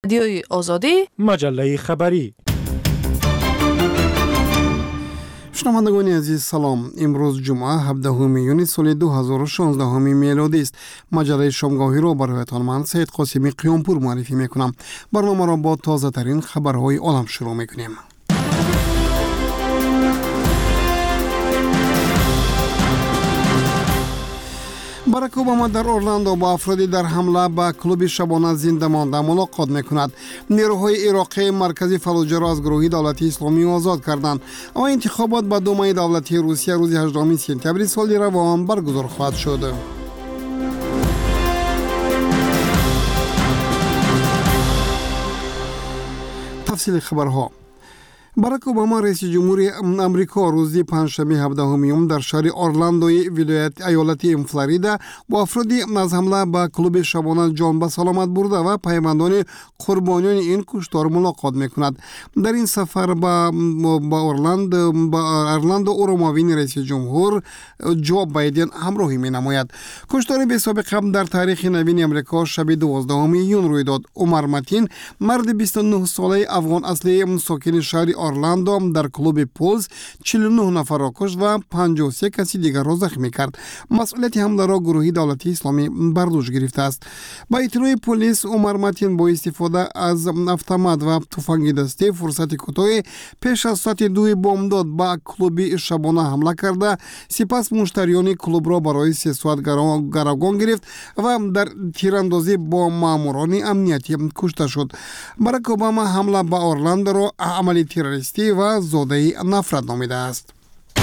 رادیوی آزادی، مجله خبری. شنوندگان عزیز سلام. امروز جمعه 17 یونیو سال 2016 میلادی است. مجله شامگاهی را برایتان من سید قاسمی قیامپور معرفی میکنم. برنامه را با تازه ترین خبرهای عالم شروع میکنیم. باراک اوباما در اورلاندو با افرادی در حمله به کلوب شبانه زنده مانده ملاقات میکند. نیروهای عراقی مرکزی فلوجه را از گروه دولتی اسلامی آزاد کردند. اما انتخابات به دومای دولتی روسیه روز 18 سپتامبر سال روان برگزار خواهد شد. تفصیل خبرها. باراک اوباما رئیس جمهوری امریکا روز پنجشنبه 17 در شهر اورلاندوی ولایت ایالت فلوریدا با افرادی از حمله به کلوب شبانه جان به سلامت برده و پیوندان قربانیان این کشتار ملاقات میکند. در این سفر با اورلاندو او را معاون رئیس جمهور جو بایدن همراهی مینماید. کشتار بی سابقه در تاریخ نوین امریکا شب 12 یون روی داد. عمر متین مرد 29 ساله افغان اصلی ساکن شهر اورلاندو در کلوب پولز 49 نفر را کشت و 53 کسی دیگر را زخمی کرد. مسئولیت حمله را گروه دولتی اسلامی بر دوش گرفته است. با اطلاع پلیس عمر متین با استفاده از اتومات و تفنگ دستی فرصت کوتاهی پیش از ساعت 2 بامداد با کلوب شبانه حمله کرده، سپس مشتریان کلوب را برای 3 ساعت گروگان گرفت و در تیراندازی با ماموران امنیتی کشته شد. باراک اوباما حمله به اورلاندو را عملی تروریستی و زاده نفرت نامیده است.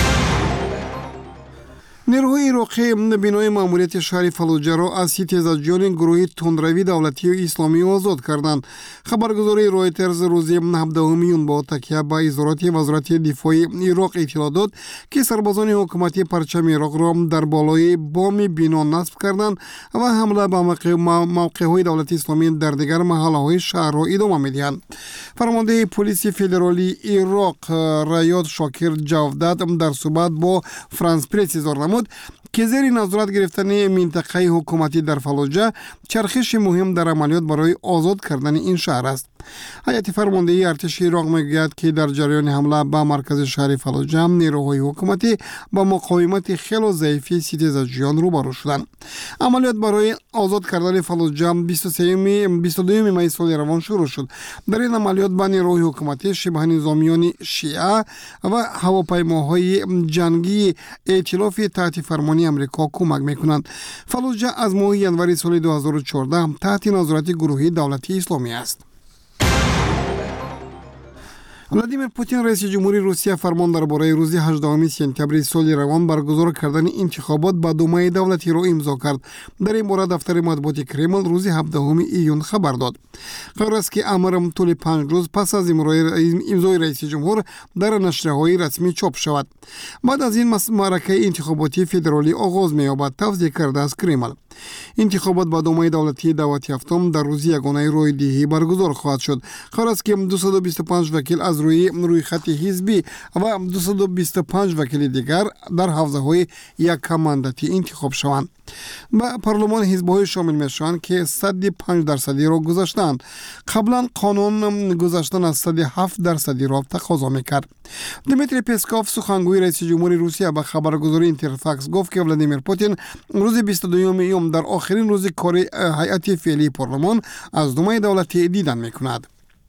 نیروهای عراقی بنای ماموریت شهر فلوجه را از ستیزجویان گروه تندروی دولتی و اسلامی آزاد کردند. خبرگزاری رویترز روز 17 یون با تکیه به اظهارات وزارت دفاع عراق اطلاع داد که سربازان حکومتی پرچم عراق را در بالای بام بنا نصب کردند و حمله به موقع‌های دولت اسلامی در دیگر محله‌های شهر را ادامه می‌دهند. فرمانده پلیس فدرالی عراق ریاد شاکر جاودت در صحبت با فرانس پرس اظهار نمود که زیر نظارت گرفتن منطقه حکومتی در فلوجه چرخش مهم در عملیات برای آزاد کردن این شهر است. هیئت فرماندهی ارتش عراق میگوید که در جریان حمله به مرکز شهر فلوجه نیروهای حکومتی با مقاومت خیلی ضعیفی ستیزجویان روبرو شدند. عملیات برای آزاد کردن فلوجه 22 می سال روان شروع شد. در این عملیات به نیروهای حکومتی شبه نظامیان شیعه و هواپیماهای جنگی ائتلاف تحت فرمانی امریکا کمک میکنند. فلوجه از ماه ژانویه سال 2014 تحت نظارت گروه دولتی اسلامی است. ولادیمیر پوتین رئیس جمهوری روسیه فرمان درباره روز 18 سپتامبر سال روان برگزار کردن انتخابات به دومای دولتی را امضا کرد. در این مورد دفتر مطبوعات کرمل روز 17 ایون خبر داد. قرار است که امر طول 5 روز پس از امضای رئیس جمهور در نشریه‌های رسمی چاپ شود. بعد از این معرکه انتخاباتی فدرالی آغاز می‌یابد، توضیح کرده از کرمل. انتخابات با دومای دولتی دعوت هفتم در روز یگانه روی دهی برگزار خواهد شد. قرار است که 225 وکیل از روی خط حزبی و 225 وکیل دیگر در حوزه‌های یک مانداتی انتخاب شوند. با پارلمان حزب‌های شامل میشوند که 105% را گذاشتند. قبلا قانون گذاشتن از 107% را تقاضا میکرد. دمیتری پسکوف سخنگوی رئیس جمهوری روسیه به خبرگزاری اینترفاکس گفت که ولادیمیر پوتین روز 22 یون در آخرین روز کار هیئت فعلی پارلمان از دومای دولتی دیدن میکند.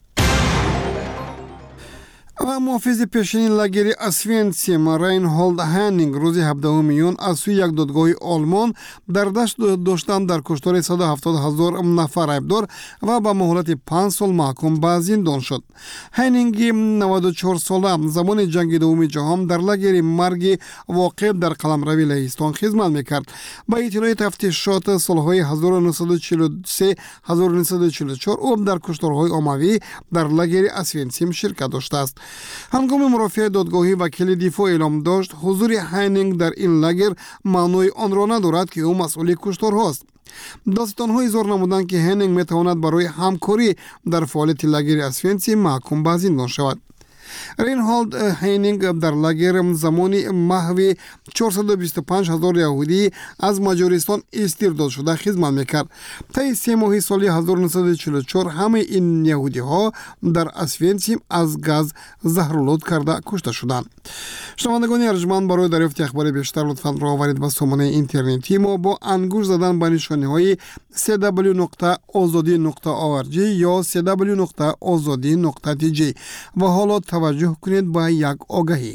و محافظ پیشین لاگر اسوینسیم راینهولد هانینگ روز 17 یون از سوی یک دادگاه آلمان در دست داشتن در کشتار 170,000 نفر عیبدار و به مهلت 5 سال محکوم به زندان شد. هانینگ 94 ساله زمان جنگ دوم جهان در لاگر مرگ واقع در قلمرو لهستان خدمت میکرد. با اطلاع تفتیشات سالهای 1943 1944 او در کشتارهای عمومی در لاگر اسوینسیم شرکت داشته است. هنگام مرافعه دادگاهی وکیل دفاع اعلام داشت حضور هانینگ در این لاگر معنای آن را ندارد که او مسئول کشتارهاست. داستان‌ها اظهار نمودند که هانینگ میتواند برای همکاری در فعالیت لاگر اسوینسیم محکوم به زندان شود. رینهولد هینینگ در لاگر زمانی محو 425,000 یهودی از مجارستان استرداد شده خدمت میکرد. طی 3 ماه سال 1944 همه این یهودی ها در اسفینسیم از گاز زهرالود کرده کشته شدند. شنوندگان ارجمند، برای دریافت اخبار بیشتر لطفاً راه آورید به سامانه اینترنتی ما با انگشت زدن به نشانه‌های www.azadi.org یا www.azadi.tg. و حالا توجه کنید به یک آگهی.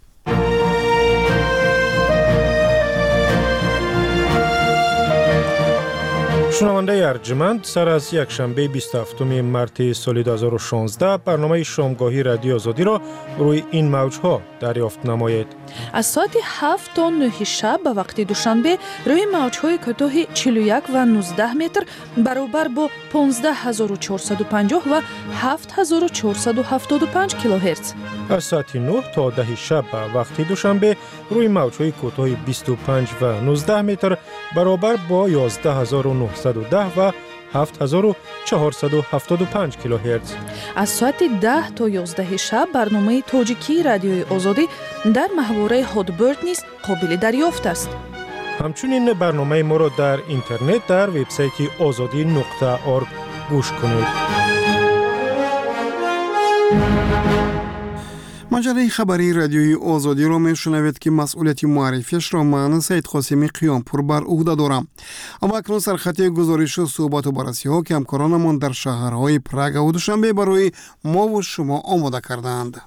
شنونده ارجمند، سر از یک شنبه 27 مارس سال 2016 برنامه شامگاهی رادیو آزادی را روی این موجها دریافت نمایید. از ساعت 7 تا 9 شب به وقت دوشنبه روی موجهای کوتاه 41 و 19 متر برابر با 15450 و 7475 کیلوهرتز. از ساعت 9 تا 10 شب به وقت دوشنبه روی موجهای کوتاه 25 و 19 متر برابر با 11910 و 7475 کیلوهرتز. از ساعت 10 تا 11 شب برنامه تاجیکی رادیوی آزادی در محوره هادبرد نیز قابل دریافت است. همچنین برنامه ما را در اینترنت در وبسایت azadi.org گوش کنید. مجله خبری رادیوی آزادی را میشنوید که مسئولیت معرفیش را من سید قاسمی قیامپور بر عهده دارم. اما اکنون سرخط گزارش و صحبت و بررسی ها که همکارانمان در شهرهای پراگ و دوشنبه برای ما و شما آماده کردند.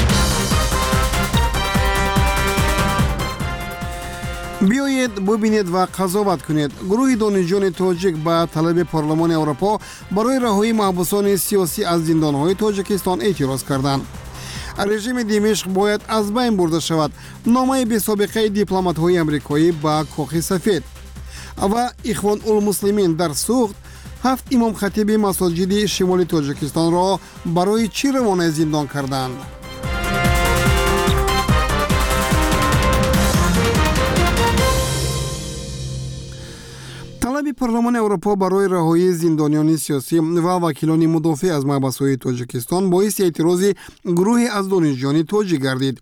بیایید ببینید و قضاوت کنید. گروه دانشجویان تاجیک به طلب پارلمان اروپا برای رهایی محبوسان سیاسی از زندانهای تاجیکستان اعتراض کردند. رژیم دمشق باید از بین برده شود. نامه بی سابقه دیپلمات‌های آمریکایی با کاخ سفید. و اخوان المسلمین در سوخت 7 امام خطیب مساجد شمال تاجیکستان را برای چی روانه زندان کردند؟ طلب پارلمان اروپا برای رهایی زندانیان سیاسی و وکیلان مدافع از محبس‌های تاجیکستان باعث اعتراض گروهی از دانشجویان تاجیک گردید.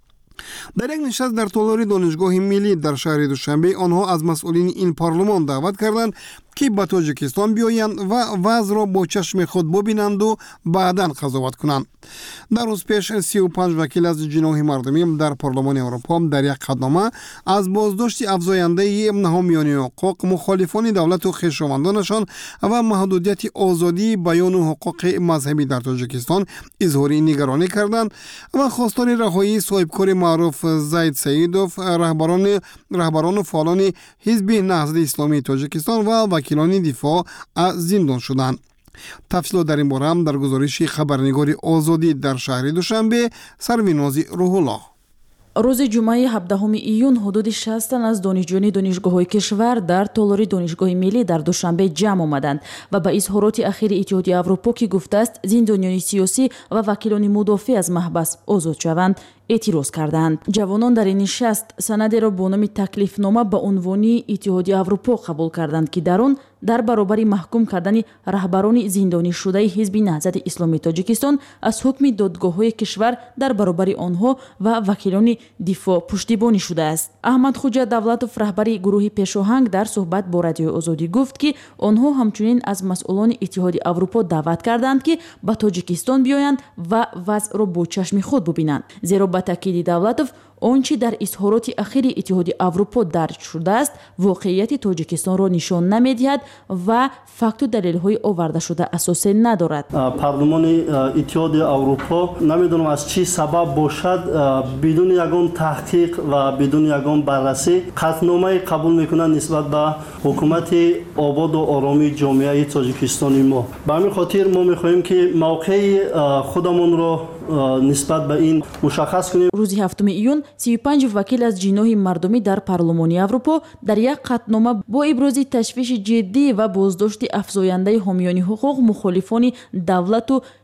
در یک نشست در تالار دانشگاه ملی در شهر دوشنبه آنها از مسئولین این پارلمان دعوت کردند که به تاجیکستان بیایند و وضع را با چشم خود ببینند و بعداً قضاوت کنند. در روز پیش 35 وکیل از جناح مردمی در پارلمان اروپا در یک قطعنامه از بازداشت افزاینده حامیان حقوق، مخالفان دولت و خویشاوندانشان و محدودیت آزادی بیان و حقوق مذهبی در تاجیکستان اظهار نگرانی کردند و خواستار رهایی صاحبکار معروف زید سیدوف، رهبران و فعالان حزب نهضت اسلامی تاجیکستان و وکیلان دفاع از زندان شدند. تفصیلات در این باره هم در گزارش خبرنگار آزادی در شهر دوشنبه سرویناز روح الله. روز جمعه 17 ایون حدود 60 تن از دانشجویان دانشگاه‌های کشور در تالار دانشگاه ملی در دوشنبه جمع آمدند و به اظهارات اخیر اتحادیه اروپا که گفته است زندانیان سیاسی و وکیلان مدافع از محبس آزاد شوند اعتراض کردند. جوانان در این نشست سندی را با نام تکلیفنامه به عنوان اتحادیه اروپا قبول کردند که در آن در برابر محکوم کردن رهبران زندانی شده حزب نهضت اسلامی تاجیکستان از حکم دادگاه‌های کشور در برابر آنها و وکیلان دفاع پشتیبانی شده است. احمد خوجا دولتوف رهبر گروه پیشاهنگ در صحبت با رادیو آزادی گفت که آنها همچنین از مسئولان اتحادیه اروپا دعوت کردند که به تاجیکستان بیایند و وضع را با چشم خود ببینند. زیرا با تاکید دولتوف آنچه در اظهارات اخیر اتحادیه اروپا درج شده است واقعیت تاجیکستان را نشان نمی‌دهد و فکت و دلیل‌های آورده شده اساس ندارد. پارلمان اتحادیه اروپا نمی‌دونم از چه سبب باشد بدون یگان تحقیق و بدون یگان بررسی قطعنامه قبول می‌کنند نسبت به حکومت آباد و آرامی جامعه تاجیکستان ما. به همین خاطر ما می‌خواهیم که موقع خودمون را نسبت به این مشخص کنیم. روز 7 ایون 35 وکیل از جناح مردمی در پارلمان اروپا در یک قطعنامه با ابراز تشویش جدی و بازداشت افزاینده حامیان حقوق مخالفان دولت و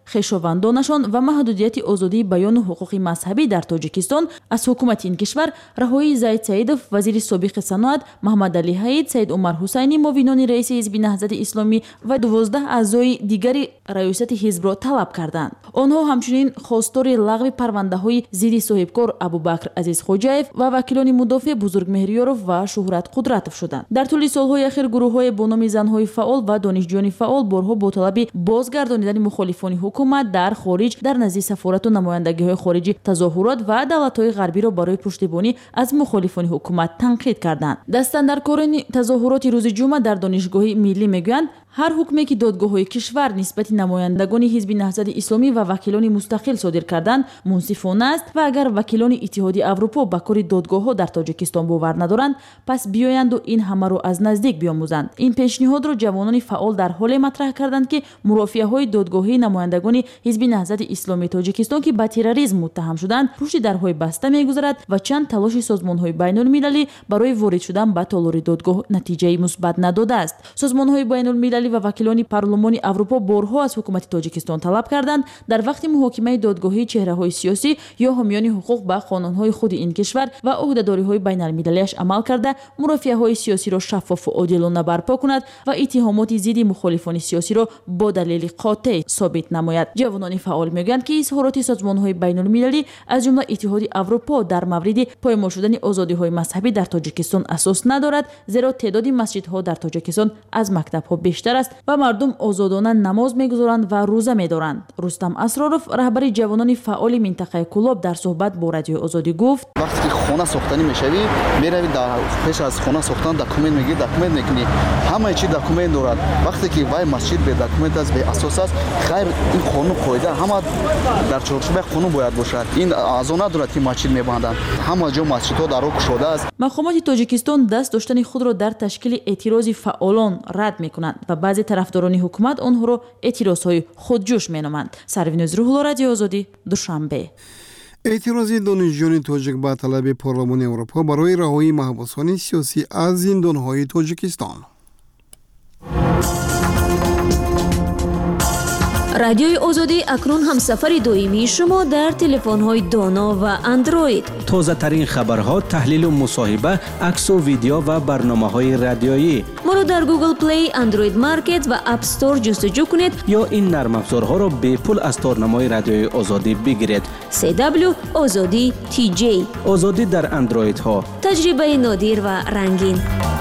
хешовандонашон ва маҳдудияти озодии баёну ҳуқуқи мазҳабӣ дар тоҷикистон аз ҳукумати ин кишвар раҳоии Заид Саидов, вазири собиқи саноат Маҳмад Али Ҳаид, Саид Умар Ҳусайни, муовинони раиси ҳизби наҳзати исломӣ ва 12 аъзои дигари раёсати ҳизбро талаб карданд. онҳо ҳамчунин хостори лағви парвандаҳои зидди соҳибкор Абубакр Азизхоҷаев ва вакилони мудофеъ Бузургмеҳриёров ва Шуҳрат Қудратов шуданд. дар тӯли солҳои ахир гурӯҳҳои бо номи занҳои фаъол ва донишҷӯёни фаъол борҳо бо талаби бозгардонидани мухолифони ҳукумат дар хориҷ дар назди сафорату намояндагиҳои хориҷӣ тазоҳурот ва давлатҳои ғарбиро барои пуштибонӣ аз мухолифони ҳукумат танқид карданд. Дастандаркорони тазоҳуроти рӯзи ҷумъа дар донишгоҳи миллӣ мегӯянд, ҳар ҳукме ки додгоҳҳои кишвар нисбати намояндагони ҳизби наҳзати исломӣ ва вакилони мустақил содир карданд мунсифона аст ва агар вакилони Иттиҳоди Аврупо ба кори додгоҳҳо дар Тоҷикистон бовар надоранд, пас биёянду ин ҳамаро аз наздик биомӯзанд. ин пешниҳодро ҷавонони фаъол дар ҳоле матраҳ карданд ки мурофиаҳои додгоҳии намояндагони ҳизби наҳзати исломии Тоҷикистон ки ба терроризм муттаҳам шуданд пушти дарҳои баста мегузарад ва чанд талоши созмонҳои байнулмилалӣ барои ворид шудан ба толори додгоҳ натиҷаи мусбат надодааст. созмонҳои байнулмилалӣ ва вакилони парлумони Аврупо борҳо аз ҳукумати Тоҷикистон талаб карданд дар вақти муҳокимаи додгоҳии чеҳраҳои сиёсӣ ё ҳомиёни ҳуқуқ ба қонунҳои худи ин кишвар ва ӯҳдадориҳои байналмилалиаш амал карда мурофиаҳои сиёсиро шаффофу одилона барпо кунад ва иттиҳомоти зидди мухолифони сиёсиро бо далели қотеъ собит намояд. ҷавонони фаъол мегӯянд ки изҳороти созмонҳои байнулмилалӣ аз ҷумла Иттиҳоди Аврупо дар мавриди поймол шудани озодиҳои мазҳабӣ дар Тоҷикистон асос надорад, зеро теъдоди масҷидҳо дар Тоҷикистон аз мактабҳо бештар аст ва мардум озодона намоз мегузоранд ва рӯза медоранд. Рустам Асроров, раҳбари ҷавонони фаъоли минтақаи Кӯлоб, дар суҳбат бо Радиои Озодӣ гуфт: вақте ки хона сохтанӣ мешавӣ, меравӣ пеш аз хона сохтан документ мегирӣ, документ мекунӣ, ҳамаи чӣ документ дорад. вақте ки вай масҷид бе документ аст, бе асос аст, хайр ин қонун қоида ҳама дар чорчӯбаи қонун бояд бошад. ин азо надорад ки масҷид мебанданд. ҳама ҷо масҷидҳо даро кушодааст. мақомоти Тоҷикистон даст доштани худро дар ташкили эътирози фаъолон рад мекунанд ва баъзе тарафдорони ҳукумат онҳоро эътирозҳои худҷӯш меноманд. Сарвиноз Рӯҳулло, Радиои Озодӣ, Душанбе. эътирози донишҷӯёни тоҷик ба талаби Парлумони Аврупо барои раҳоии маҳбусони сиёсӣ аз зиндонҳои Тоҷикистон. радиои Озодӣ акнун ҳамсафари доимии шумо дар телефонҳои доно ва андроид. тозатарин хабарҳо, таҳлилу мусоҳиба, аксу видео ва барномаҳои радиоӣ. моро дар Google Play, Android Market ва App Store ҷустуҷӯ кунед ё ин нармафзорҳоро бепул аз торнамои Радиои Озодӣ бигиред. CW Озодӣ TJ. озодӣ дар андроидҳо. таҷрибаи нодир ва рангин.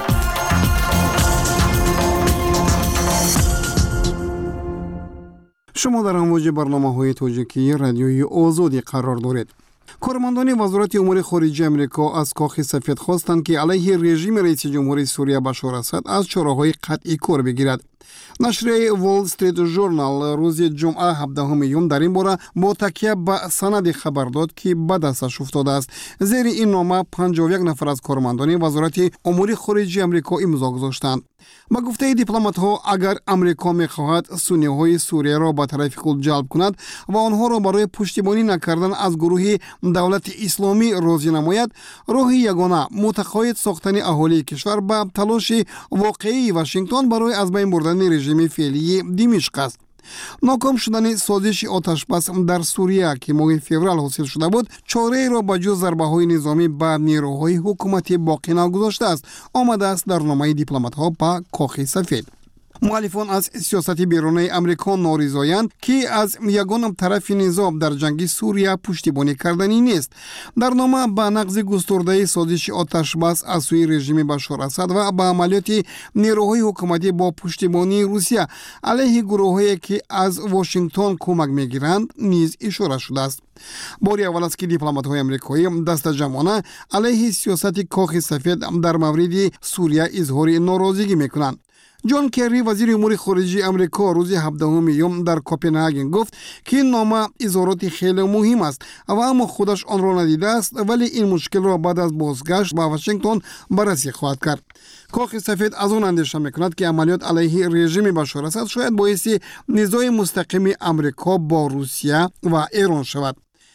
шумо дар амвоҷи барномаҳои тоҷикии Радиои Озодӣ қарор доред. کارمندان وزارت امور خارجه آمریکا از کاخ سفید خواستند که علیه رژیم رئیس جمهوری سوریه بشار اسد از چاره‌های قطعی کار بگیرد. نشریه وال استریت ژورنال روز جمعه 17 میلیون در این باره با تکیه به سند خبر داد که به دستش افتاده است. زیر این نامه 51 نفر از کارمندان وزارت امور خارجه آمریکا امضا گذاشتند. با گفته دیپلمات‌ها اگر آمریکا می‌خواهد سنی‌های سوریه را به طرف خود جلب کند و آنها را برای پشتیبانی نکردن از گروه دولت اسلامی راضی نماید، راه یگانه متقاعد ساختن اهالی کشور به تلاش واقعی واشنگتن برای از بین بردن رژیم فعلی دمشق است. ناکام شدن سازش آتش بس در سوریه که ماه فوریه حاصل شده بود، چاره را به جز ضربه‌های نظامی به نیروهای حکومتی باقی نگذاشته است. آمده است در نامه دیپلمات‌ها به کاخ سفید. مخالفان از سیاست بیرونی آمریکا نارضایند که از یگان طرف نظام در جنگ سوریه پشتیبانی کردنی نیست. در نامه به نقض گسترده سازش آتش بس از سوی رژیم بشار اسد و به عملیات نیروهای حکومتی با پشتیبانی روسیه علیه گروهایی که از واشنگتن کمک میگیرند نیز اشاره شده است. باری اول است که دیپلمات‌های آمریکایی دست جمعانه علیه سیاست کاخ سفید در مورد سوریه اظهار ناراضگی میکنند. جان کری وزیر امور خارجه آمریکا روز 17 میلیون در کوپنهاگن گفت که این نامه اظهارات خیلی مهم است و اما خودش آن را ندیده است، ولی این مشکل را بعد از بازگشت به واشنگتن بررسی خواهد کرد. کاخ سفید از آن اندیشه میکند که عملیات علیه رژیم بشار اسد شاید باعث نزاع مستقیم آمریکا با روسیه و ایران شود.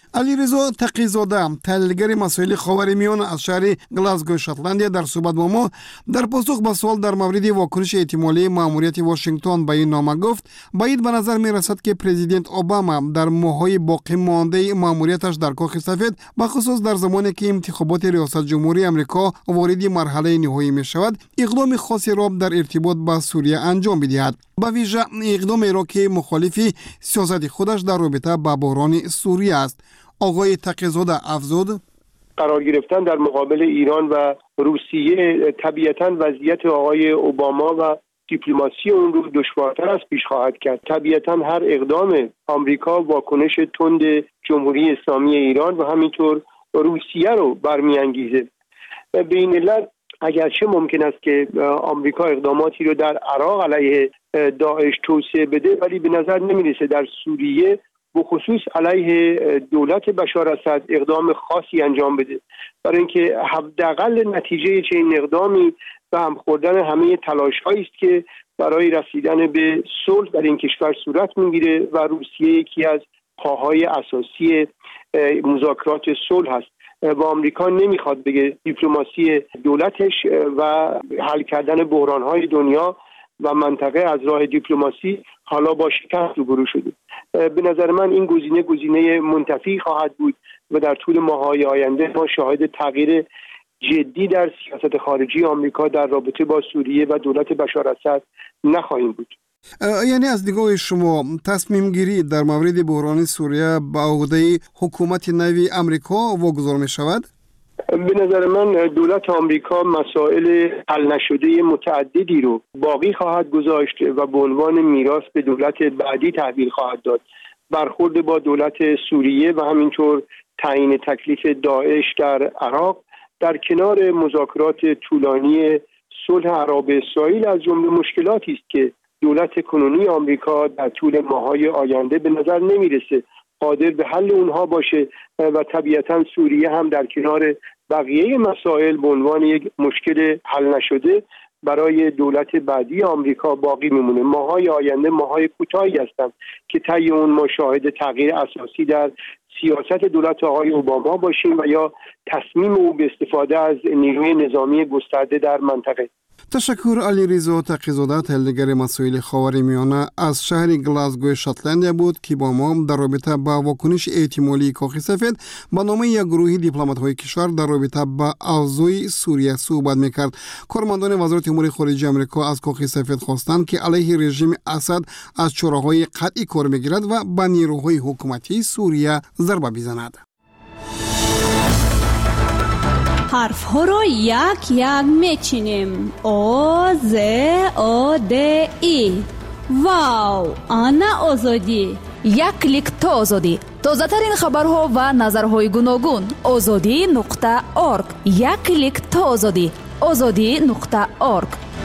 علیرضا تقی‌زاده تحلیلگر مسائل خاورمیانه از شهر گلاسگو شاتلندیا در صحبت با ما در پاسخ به سوال در مورد واکنش احتمالی مأموریت واشنگتن به این نامه گفت باید به نظر می رسد که پرزیدنت اوباما در ماه‌های باقی مانده مأموریتش در کاخ سفید به خصوص در زمانی که انتخابات ریاست جمهوری آمریکا وارد مرحله نهایی می شود اقدام خاصی را در ارتباط با سوریه انجام بدهد. به ویژه اقدامی را که مخالف سیاست خودش در رابطه با بحران سوریه است. آقای تقی‌زاده افزود قرار گرفتن در مقابل ایران و روسیه طبیعتاً وضعیت آقای اوباما و دیپلماسی اون رو دشوارتر از پیش خواهد کرد. طبیعتاً هر اقدام آمریکا واکنش تند جمهوری اسلامی ایران و همینطور روسیه رو برمی‌انگیزه. به این علت اگرچه ممکن است که آمریکا اقداماتی رو در عراق علیه داعش توسعه بده ولی به نظر نمی‌رسه در سوریه بخصوص علیه دولت بشار اسد اقدام خاصی انجام بده، برای اینکه حداقل نتیجه چنین اقدامی به هم خوردن همه تلاش‌هایی است که برای رسیدن به صلح در این کشور صورت می‌گیره و روسیه یکی از پاهای اساسی مذاکرات صلح است و آمریکا نمیخواد بگه دیپلماسی دولتش و حل کردن بحران‌های دنیا و منطقه از راه دیپلماسی حالا با شکست روبرو شده. به نظر من این گزینه منتفی خواهد بود و در طول ماه‌های آینده ما شاهد تغییر جدی در سیاست خارجی آمریکا در رابطه با سوریه و دولت بشار اسد نخواهیم بود. یعنی از دیدگاه شما تصمیم گیری در مورد بحران سوریه به عهده حکومت نوی آمریکا واگذار می شود؟ به نظر من دولت آمریکا مسائل حل نشده متعددی رو باقی خواهد گذاشت و به عنوان میراث به دولت بعدی تحویل خواهد داد. برخورد با دولت سوریه و همینطور تعیین تکلیف داعش در عراق در کنار مذاکرات طولانی صلح عرب اسرائیل از جمله مشکلاتی است که دولت کنونی آمریکا در طول ماه‌های آینده به نظر نمیرسه قادر به حل اونها باشه و طبیعتاً سوریه هم در کنار بقیه مسائل به عنوان یک مشکل حل نشده برای دولت بعدی آمریکا باقی میمونه. ماه‌های آینده ماه‌های کوتاهی هستند که طی اون ما شاهد تغییر اساسی در سیاست دولت آقای اوباما باشیم و یا تصمیم او به استفاده از نیروی نظامی گسترده در منطقه. تشکر. علیرضا تقی‌زاده تحلیلگر مسائل خاورمیانه از شهر گلاسگو شاتلندیا بود که با ما در رابطه با واکنش احتمالی کاخ سفید با نام یک گروه دیپلمات‌های کشور در رابطه با اوضاع سوریه صحبت می‌کرد. کارمندان وزارت امور خارجه آمریکا از کاخ سفید خواستند که علیه رژیم اسد از چراهای قطعی کار می‌گیرد و به نیروهای حکومتی سوریه ضربه بزند. حرف ها را یک یک میچینیم. او ز او د ای. واو، آنا آزادی. یک کلیک تا آزادی. تازه ترین خبرها و نظرهای گوناگون. azadi.org. یک کلیک تا آزادی. azadi.org.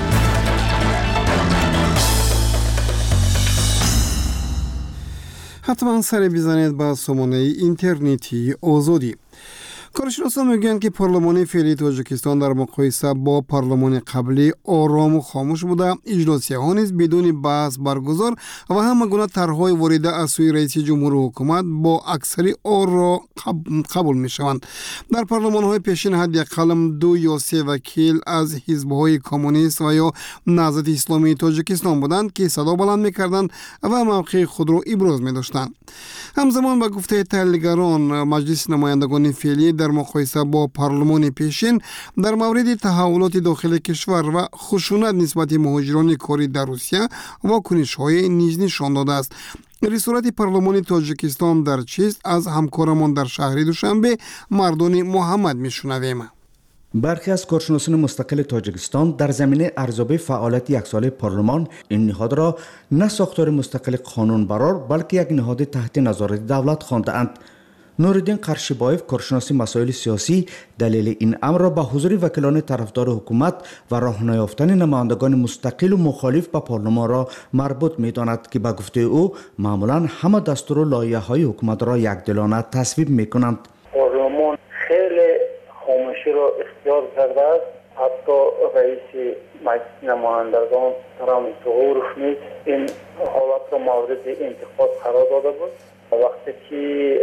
حتما سر بزنید با سامانه اینترنتی آزادی. کارشناسان میگویند که پارلمان فعلی تاجیکستان در مقایسه با پارلمان قبلی آرام و خاموش بوده، اجلاس‌ها نیز بدون بحث برگزار و همه گونه طرح‌های وارده از سوی رئیس جمهور حکومت با اکثری آرا قبول می‌شوند. در پارلمان‌های پیشین حداقل 2 یا 3 وکیل از حزب‌های کمونیست و یا نهضت اسلامی تاجیکستان بودند که صدا بلند می‌کردند و موقع خود را ابراز می‌داشتند. همزمان با گفته تحلیلگران مجلس نمایندگان فعلی در مقایسه با پارلمان پیشین در مورد تحولات داخل کشور و خشونت نسبت مهاجران کاری در روسیه واکنش‌های نیز نشان داده است. رئیس پارلمان تاجیکستان در چیست از همکارمان در شهر دوشنبه مردان محمد میشنویم. برخی از کارشناسان مستقل تاجیکستان در زمینه ارزیابی فعالیت یک ساله پارلمان این نهاد را نه ساختار مستقل قانون برار بلکه یک نهاد تحت نظارت دولت خوانده‌اند. نورالدین قرشیبایف کارشناس مسائل سیاسی دلیل این امر را به حضور وکیلان طرفدار حکومت و راه نیافتن نمایندگان مستقل و مخالف به پارلمان را مربوط می‌داند که به گفته او معمولا همه دستور و لایحه‌های حکومت را یکدلانه تصویب می‌کنند. پارلمان خیلی خاموشی را اختیار کرده است. حتی رئیس مجلس نمایندگان ترام توغورف نیز این حالت را مورد انتقاد قرار داده بود وقتی که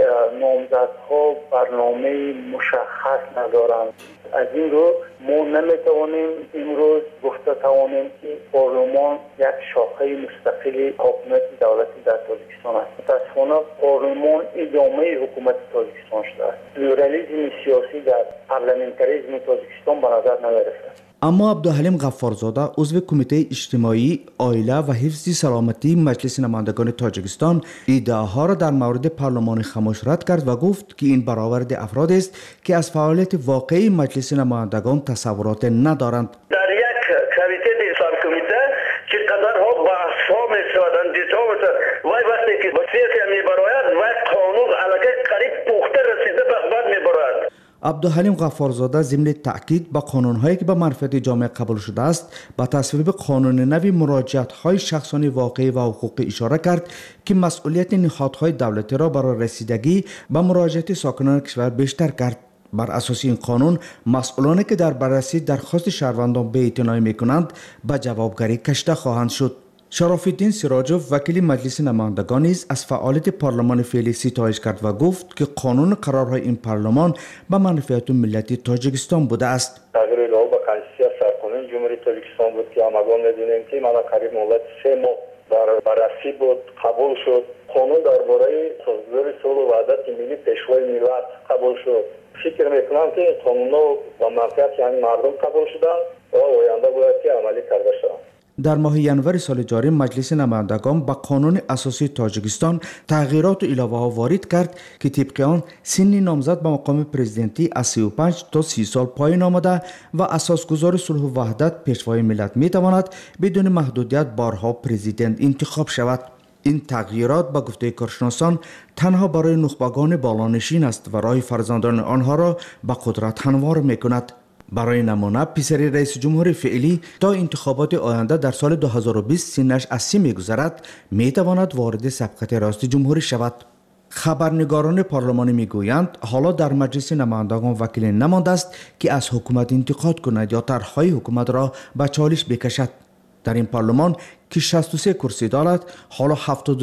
نامزدها برنامه مشخص ندارند، از این رو ما نمیتوانیم امروز گفته توانیم که پارلمان یک شاخه مستقل حکومت دولتی در تاجیکستان است. متاسفانه پارلمان ادامه حکومت تاجیکستان شده است. پلورالیسم سیاسی در پارلمانتاریسم تاجیکستان به نظر نمیرسد. اما عبدالحلیم غفارزاده عضو کمیته اجتماعی، عائله و حفظ سلامتی مجلس نمایندگان تاجیکستان ادعاها را در مورد پارلمان خاموش رد کرد و گفت که این برآورد افراد است که از فعالیت واقعی مجلس نمایندگان تصورات ندارند. در یک کمیته ساب کمیته که قدرها بحث‌ها می‌شوند دیتامتر وای وقتی که با سیاسی می‌براید و قانون علاقه قریب پخته رسیده به بعد می‌براید. عبدالحلیم غفارزاده ضمن تاکید به قانون‌هایی که به منفعت جامعه قبول شده است به تصویب قانون نوی مراجعت‌های شخصانی واقعی و حقوقی اشاره کرد که مسئولیت نهادهای دولتی را برای رسیدگی به مراجعت ساکنان کشور بیشتر کرد. بر اساس این قانون مسئولانی که در بررسی درخواست شهروندان بی‌اعتنایی می‌کنند به جوابگری کشته خواهند شد. شراف‌الدین سراجوف وکیل مجلس نمایندگان نیز از فعالیت پارلمان فعلی ستایش کرد و گفت که قانون قرارهای این پارلمان به منفعت ملت تاجیکستان بوده است. تغییر لایحه به کنستیتوسیون سرقانون جمهوری تاجیکستان بود که همگان می‌دونیم که من قریب مدت 3 ماه در بررسی بود، قبول شد. قانون درباره سازگاری صلح و وحدت ملی پیشوای ملت قبول شد. فکر می‌کنم که قانون‌ها با منفعت یعنی مردم قبول شدند و آینده باید که عملی کرده شود. در ماه ینور سال جاری مجلس نمایندگان به قانون اساسی تاجیکستان تغییرات و علاوه‌ها وارد کرد که طبق آن سن نامزد به مقام پرزیدنتی از 35 تا 30 سال پایین آمده و اساسگزار صلح و وحدت پیشوای ملت می‌تواند بدون محدودیت بارها پرزیدنت انتخاب شود. این تغییرات به گفته کارشناسان تنها برای نخبگان بالانشین است و راه فرزندان آنها را به قدرت هموار می‌کند. برای نمونه پسر رئیس جمهور فعلی تا انتخابات آینده در سال 2020 سنش از 30 می‌گذرد می‌تواند وارد سبقت راست جمهوری شود. خبرنگاران پارلمانی میگویند حالا در مجلس نمایندگان وکیل نمانده است که از حکومت انتقاد کند یا طرح‌های حکومت را به چالش بکشد. در این پارلمان که 63 کرسی دارد، حالا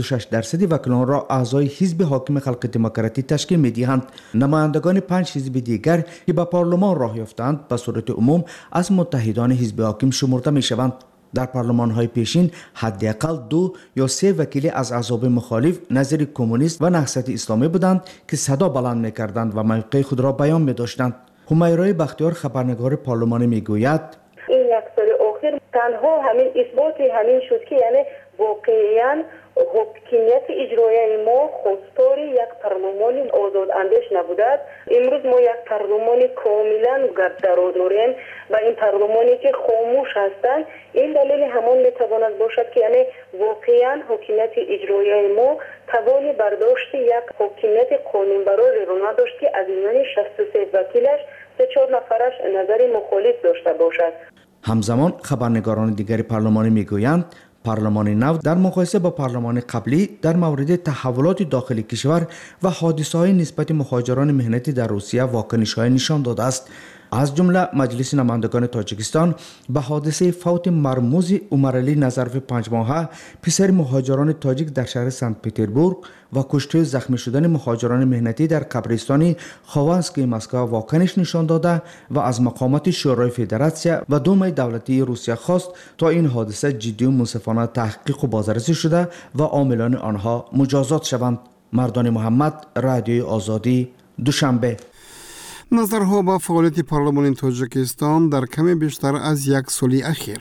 76% وکیلان را اعضای حزب حاکم خلق دموکراتی تشکیل می‌دهند. نمایندگان 5 حزب دیگر که به پارلمان راه یافتند به صورت عموم از متحدان حزب حاکم شمرده می‌شوند. در پارلمان‌های پیشین حداقل 2 یا 3 وکیل از احزاب مخالف نظیر کمونیست و نهضت اسلامی بودند که صدا بلند می‌کردند و موقع خود را بیان می‌داشتند. همیرا بختیار خبرنگار پارلمانی می‌گوید این یک سال اخیر تنها همین اثبات همین شد که یعنی واقعاً حکومت اجرایی ما خواستار یک پارلمان آزاد اندیش نبوده است. امروز ما یک پارلمان کاملا گردرو داریم و این پارلمانی که خاموش هستند. این دلیل همان میتواند باشد که یعنی واقعاً حکومت اجرایی ما توان برداشت یک حکومت قانونبرای رو نداشت که از میان 63 وکیلش 3-4 نفرش نظر مخالف داشته باشد. همزمان خبرنگاران دیگر پارلمانی میگویند پارلمان نو در مقایسه با پارلمان قبلی در مورد تحولات داخلی کشور و حادثه‌های نسبت مهاجران مهنتی در روسیه واکنش‌های نشان داده است. از جمله مجلس نمایندگان تاجیکستان به حادثه فوت مرموز عمرعلی نظرف 5 ماهه پسر مهاجران تاجیک در شهر سنت پترزبورگ و کشته و زخمی شدن مهاجران مهنتی در قبرستان خوانسکی مسکو واکنش نشان داده و از مقامات شورای فدراسیون و دومای دولتی روسیه خواست تا این حادثه جدی و منصفانه تحقیق و بازرسی شده و عاملان آنها مجازات شوند. مردان محمد، رادیوی آزادی، دوشنبه. نظرها به فعالیت پارلمان تاجیکستان در کمی بیشتر از یک سال اخیر.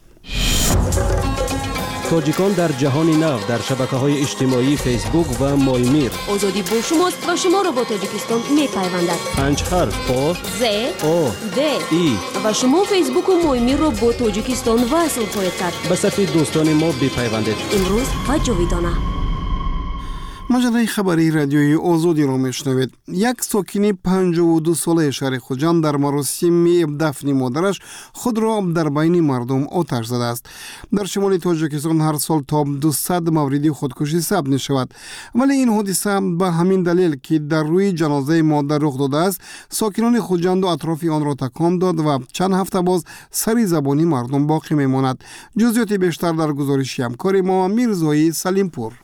تاجیکان در جهان نو در شبکه‌های اجتماعی فیسبوک و مایمیر. آزادی با شماست و شما را با تاجیکستان می‌پیوندد. 5 حرف آ ز او د ای و شما فیسبوک و مایمیر را با تاجیکستان وصل خواهید کرد. به صفحه دوستان ما بپیوندید. امروز و جاویدانه. مجله خبری رادیوی آزادی را میشنوید. یک ساکن 52 ساله شهر خوجند در مراسم دفن مادرش خود را در بین مردم آتش زده است. در شمال تاجیکستان هر سال تا 200 مورد خودکشی ثبت می شود، ولی این حادثه به همین دلیل که در روی جنازه مادر رخ داده است ساکنان خوجند و اطراف آن را تکان داد و چند هفته باز سری زبانی مردم باقی می ماند. جزئیات بیشتر در گزارش همکار ما میرزایی سلیمپور.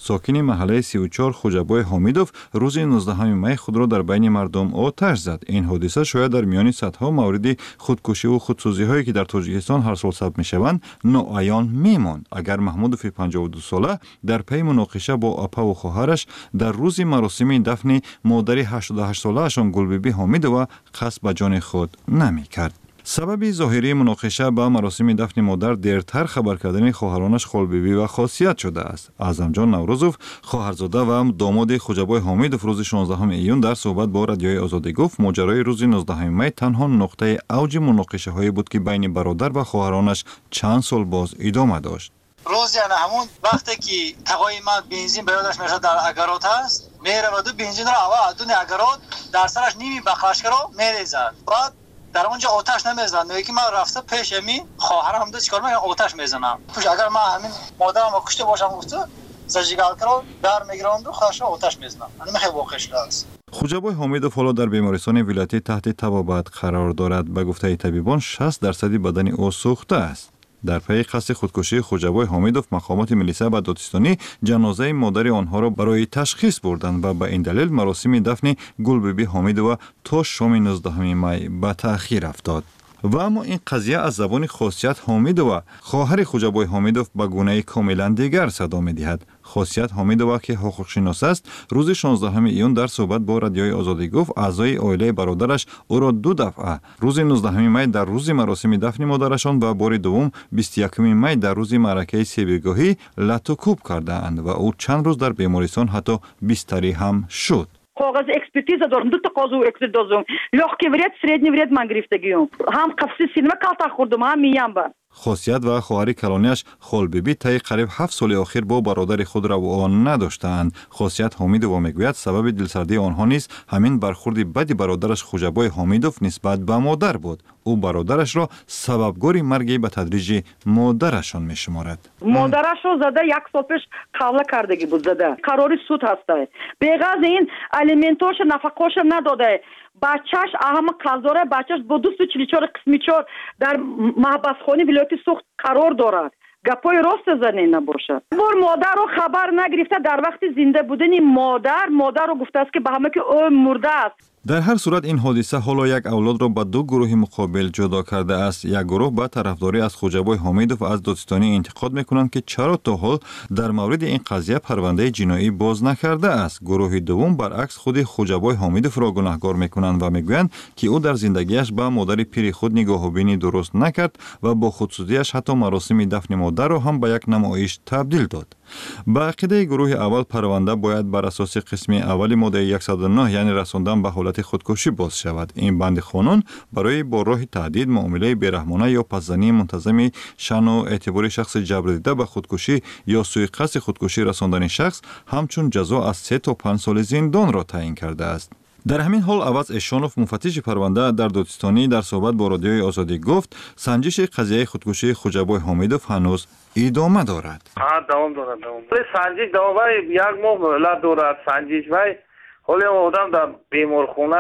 ساکن محله 34 خوجابای حامیدوف روز 19 می خود را در بین مردم آتش زد. این حادثه شاید در میان صدها مورد خودکشی و خودسوزی هایی که در تاجیکستان هر سال ثبت می شوند ناعیان میماند اگر محمودوف 52 ساله در پی مناقشه با اپا و خواهرش در روز مراسم دفن مادر 88 ساله اشان گلبیبی حامیدوف قصد به جان خود نمی کرد. سبب ظاهری مناقشه با مراسم دفن مادر دیرتر خبر کردن خواهرانش خالبیبی و خاصیت شده است. اعظمجان نوروزوف خواهرزاده و داماد خوجابای حامیدوف روز 16 ایون در صحبت با رادیوی آزادی گفت ماجرای روز 19 می تنها نقطه اوج مناقشه هایی بود که بین برادر و خواهرانش چند سال باز ادامه داشت. روز یعنی همون وقتی که تقای من بنزین برادرش میشه در اگرات هست میره و دو بنزین را اول دون اگرات در سرش نیمی بخشکر رو میریزد. بعد در اونجا آتش نمیزنم. میگه که من رفته پیش می خواهرم دو چیکار میکنم آتش میزنم. پس اگر من همین مادرم کشته باشم گفته سرجیگال کرد در میگیرم دو خواهرش آتش میزنم. اون خیلی واقعی شده است. خوجابای حامیدوف حالا در بیمارستان ولایتی تحت طبابت قرار دارد. به گفته طبیبان 60% بدن او سوخته است. در پی قصد خودکشی خوجابای حامیدوف مقامات ملیسا و دادستانی جنازه مادر آنها را برای تشخیص بردند و به این دلیل مراسم دفن گلبیبی حامیدوف تا شام 19 می به تأخیر افتاد. و اما این قضیه از زبان خاصیت حامیدوف خواهر خوجابای حامیدوف به گونه کاملا دیگر صدا می‌دهد. خاصیت حامیدوف که حقوق‌شناس است روز 16 ایون در صحبت با رادیوی آزادی گفت اعضای عائله برادرش او را 2 دفعه روز 19 می در روز مراسم دفن مادرشان و بار دوم 21 می در روز معرکه سیبگاهی لطوکوب کردند و او چند روز در بیمارستان حتی بستری هم شد. کاغذ اکسپرتیزا دارم 2 تا کاغذ اکسپرت دادم لегкий вред средний вред من گرفتگیم هم قفص سینما کالتا خوردم هم میام با خاصیت و خواهر کلانیش خالبیبی طی قریب 7 سال اخیر با برادر خود روابط نداشتند. خاصیت حامیدوف میگوید سبب دلسردی آنها نیز همین برخورد بد برادرش خوجابای حامیدوف نسبت به مادر بود. او برادرش را سببگار مرگ به تدریج مادرشان میشمارد. مادرش رو زده 1 سال پیش قبول کردگی بود زده. قراری سود هسته. بغض این الیمنتاش نفقاش نداده. بچهش اهم قرضدار بچهش با 244 قسمی 4 در محبسخانه ولایتی سوخت قرار دارد. گپای راست زنی نباشه. بار مادر رو خبر نگرفته در وقت زنده بودن مادر رو گفته است که به همه که او مرده است. در هر صورت این حادثه حالا یک اولاد را به 2 گروه مقابل جدا کرده است. یک گروه به طرفداری از خوجابای حامیدوف از دادستانی انتقاد میکنند که چرا تا حال در مورد این قضیه پرونده جنایی باز نکرده است. گروه دوم برعکس خود خوجابای حامیدوف را گناهکار میکنند و میگویند که او در زندگیش به مادر پیر خود نگاهبینی درست نکرد و با خودسوزیش حتی مراسم دفن مادر را هم به یک نمایش تبدیل داد. به عقیده گروه اول پرونده باید بر اساس قسم اول ماده 109 یعنی رساندن به حالت خودکشی باز شود. این بند قانون برای با راه تهدید، معامله بیرحمانه یا پس‌زنی منتظم شأن و اعتبار شخص جبر دیده به خودکشی یا سوء قصد خودکشی رساندن شخص همچون جزا از 3 تا 5 سال زندان را تعیین کرده است. در همین حال عوض اشانوف مفتش پرونده در دادستانی در صحبت با رادیوی آزادی گفت سنجش قضیه خودکشی خوجابای حامیدوف هنوز ادامه دارد. دوام دارد. سنجش دوام 1 ماه مهلت دارد. سنجش وای حالی آدم در بیمارخانه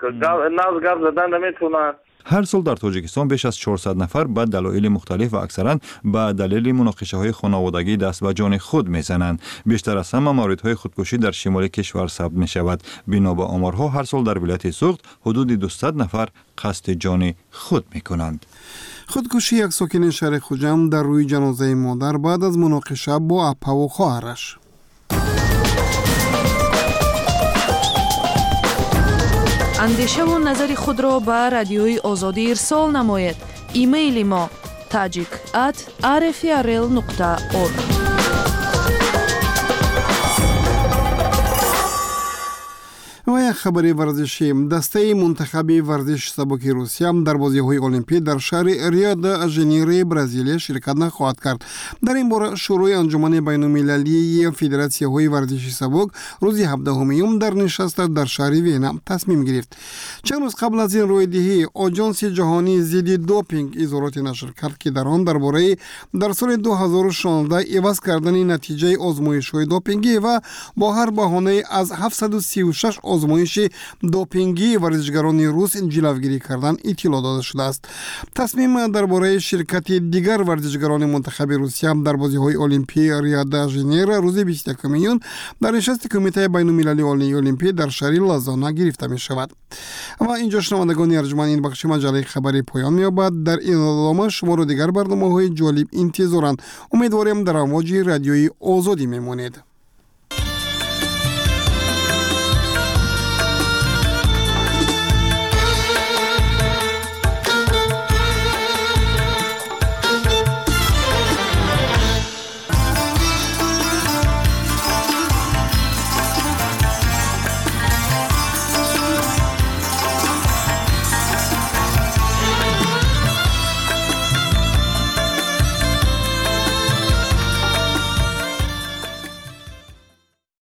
نبض گپ زدن نمیتونه. هر سال در تاجیکستان بیش از 400 نفر به دلایل مختلف و اکثرا به دلیل مناقشه‌های خانوادگی دست به جان خود میزنند. بیشتر از همه موردهای خودکشی در شمال کشور ثبت می شود. بنا به آمارها هر سال در ولایت سوخت حدود 200 نفر قصد جان خود می کنند. خودکشی یک ساکن شهر خوجام در روی جنازه مادر بعد از مناقشه با اپا و خواهرش. اندیشه و نظر خود را به رادیوی آزادی ارسال نماید. ایمیل ما tajik@rfrl.org. و یک خبری ورزشی دسته منتخب ورزش سبک روسیه در بازی‌های المپیک در شهر ریو د ژانیرو برزیل شرکت نخواهد کرد. در این باره شروع انجمن بین‌المللی فدراسی‌های ورزش سبک روز 17 میون در نشست در شهر وینا تصمیم گرفت. چند روز قبل از این رویدهی آژانس جهانی ضد دوپینگ اظهارات نشر کرد که در آن درباره در سال 2016 عوض کردن نتیجه آزمایش‌های دوپینگی و با هر بهانه از 736 آزمایش دوپینگی ورزشکاران روس جلوگیری کردن اطلاع داده شده است. تصمیم درباره شرکت دیگر ورزشکاران منتخب روسیه در بازی‌های المپی ریو د ژانیرو روز 21 میون در نشست کمیته بین‌المللی المپی در شهر لازانا گرفته می شود. و اینجا شنوندگان ارجمند این بخش مجله خبری پایان می‌یابد. در این ادامه شما رو دیگر برنامه‌های جالب انتظارند. امیدواریم در امواج رادیویی آزادی میمونید.